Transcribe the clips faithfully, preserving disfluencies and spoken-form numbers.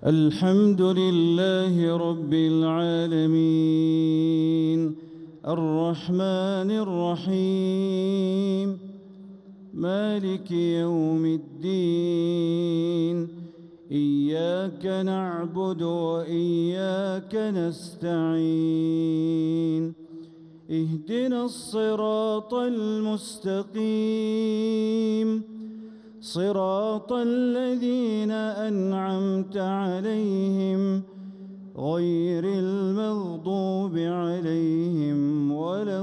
الحمد لله رب العالمين الرحمن الرحيم مالك يوم الدين إياك نعبد وإياك نستعين اهدنا الصراط المستقيم صراط الذين أنعمت عليهم غير المغضوب عليهم ولا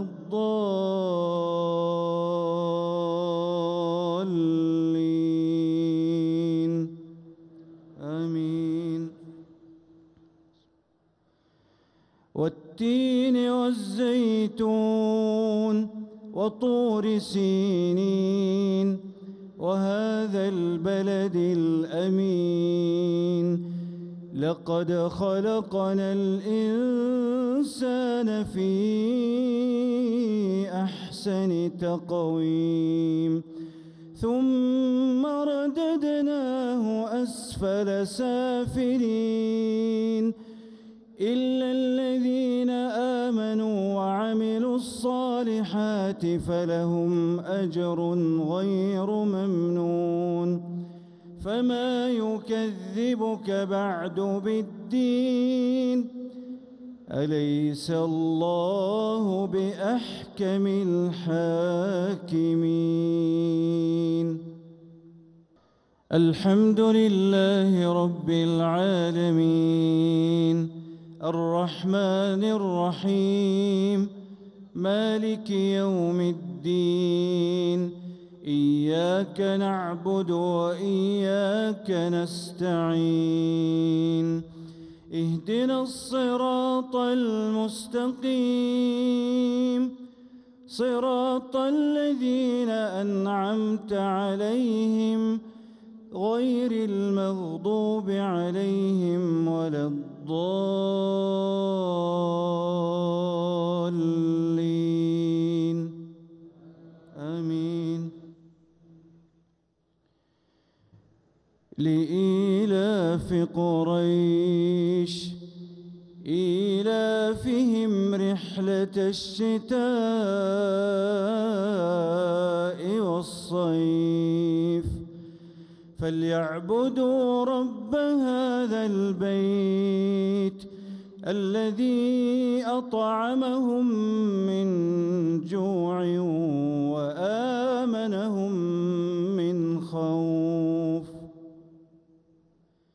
الضالين آمين. والتين والزيتون وطور سينين وهذا البلد الأمين لقد خلقنا الإنسان في أحسن تقويم ثم رددناه أسفل سافلين إلا الذين آمنوا وعملوا الصالحات فلهم أجر غير ممنون فما يكذبك بعد بالدين أليس الله بأحكم الحاكمين. الحمد لله رب العالمين الرحمن الرحيم مالك يوم الدين إياك نعبد وإياك نستعين اهدنا الصراط المستقيم صراط الذين أنعمت عليهم غير المغضوب عليهم ولا الضالين آمين. لإيلاف قريش إيلافهم رحلة الشتاء والصيف فليعبدوا رب هذا البيت الذي أطعمهم من جوع وآمنهم من خوف.